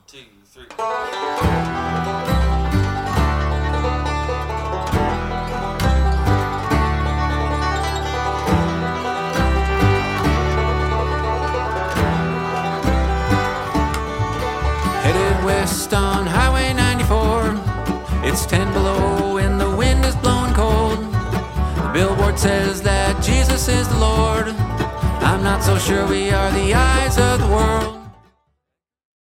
2, 3. Headed west on Highway 94. It's 10 below and the wind is blowing cold. The billboard says that Jesus is the Lord. I'm not so sure we are the eyes of the world.